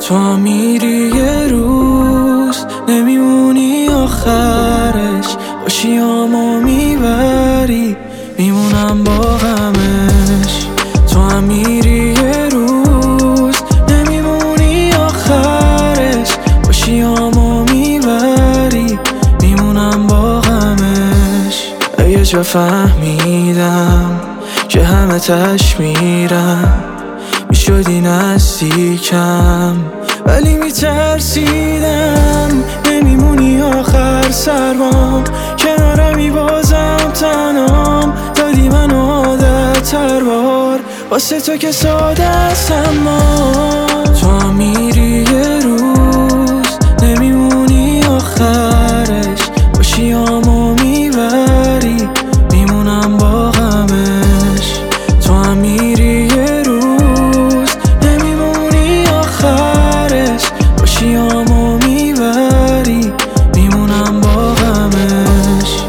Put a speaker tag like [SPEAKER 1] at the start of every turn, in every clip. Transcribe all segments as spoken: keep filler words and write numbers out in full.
[SPEAKER 1] تو میری یه روز نمیمونی آخرش، خوشیامو میبری میمونم با غمش. تو هم میری یه روز نمیمونی آخرش، خوشیامو میبری میمونم با غمش. یه جا فهمیدم که همه تش میرم، میشدی نزدیکم ولی میترسیدم نمیمونی آخر سربام، کنارمی بازم تنام، دادی منو عادت تر بار واسه تو که ساده است. اما تو میری یه روز نمیمونی آخرش، خوشیامو میبری میمونم با غمش. تو هم میری یه روز نمیمونی آخرش، خوشیامو میبری میمونم با غمش.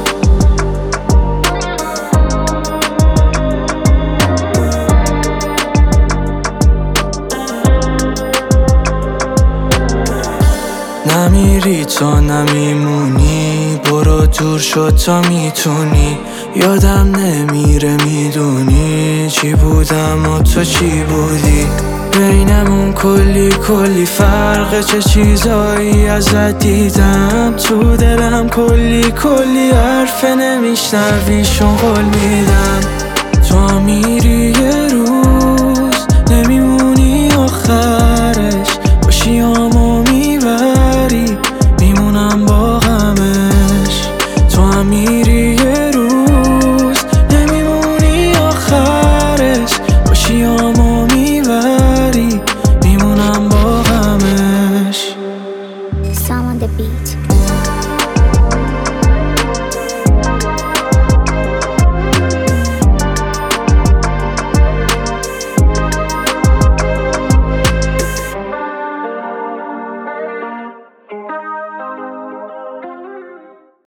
[SPEAKER 1] نمیری تو نمیمونی، برو دور شد تا میتونی، یادم نمیره میدونی چی بودم و تو چی بودی. بینمون کلی کلی فرقه، چه چیزایی ازت دیدم تو دلم، کلی کلی حرف نمیشنوی شغل میدم. تو میری یه رو